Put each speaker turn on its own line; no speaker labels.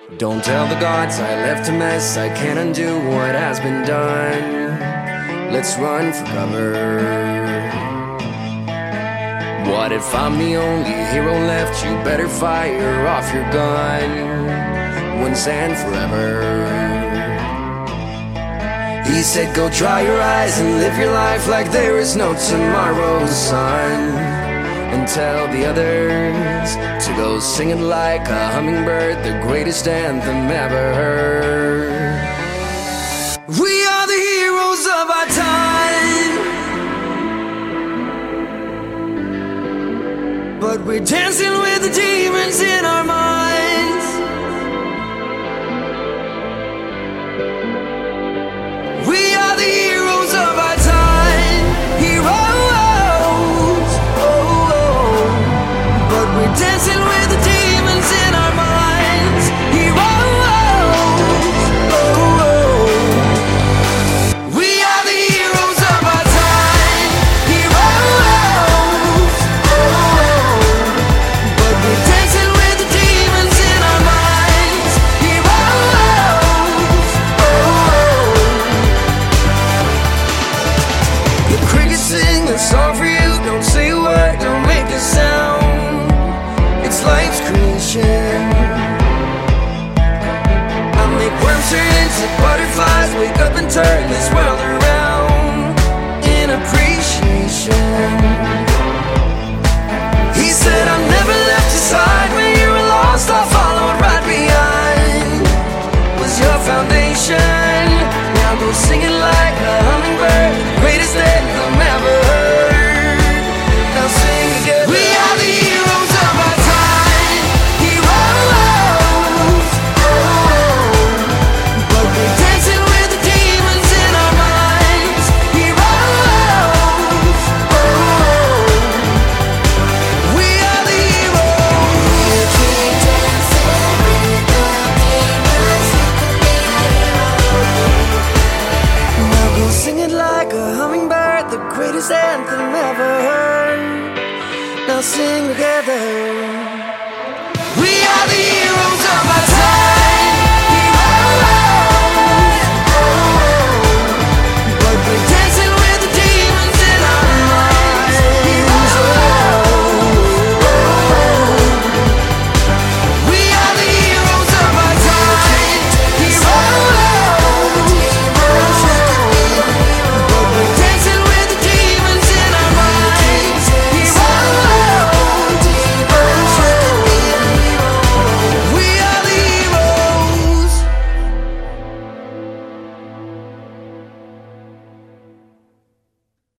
Don't tell the gods I left a mess. I can't undo what has been done. Let's run for cover. What if I'm the only hero left? You better fire off your gun once and forever. He said go dry your eyes and live your life like there is no tomorrow, son. And tell the others to go sing it like a hummingbird, the greatest anthem ever heard. We are the heroes of our time, but we're dancing with the demons in our minds. We are the heroes of our time, heroes. We're dancing with the demons in our minds. Heroes. We are the heroes of our time. Heroes. But we're dancing with the demons in our minds. Heroes. The crickets sing a song for you. Don't say a word, don't make a sound. It's life's creation. I make worms turn into butterflies, wake up and turn this world around in appreciation. He said I've never left your side when you were lost. I followed right behind. Was your foundation. Now go sing it like a hummingbird.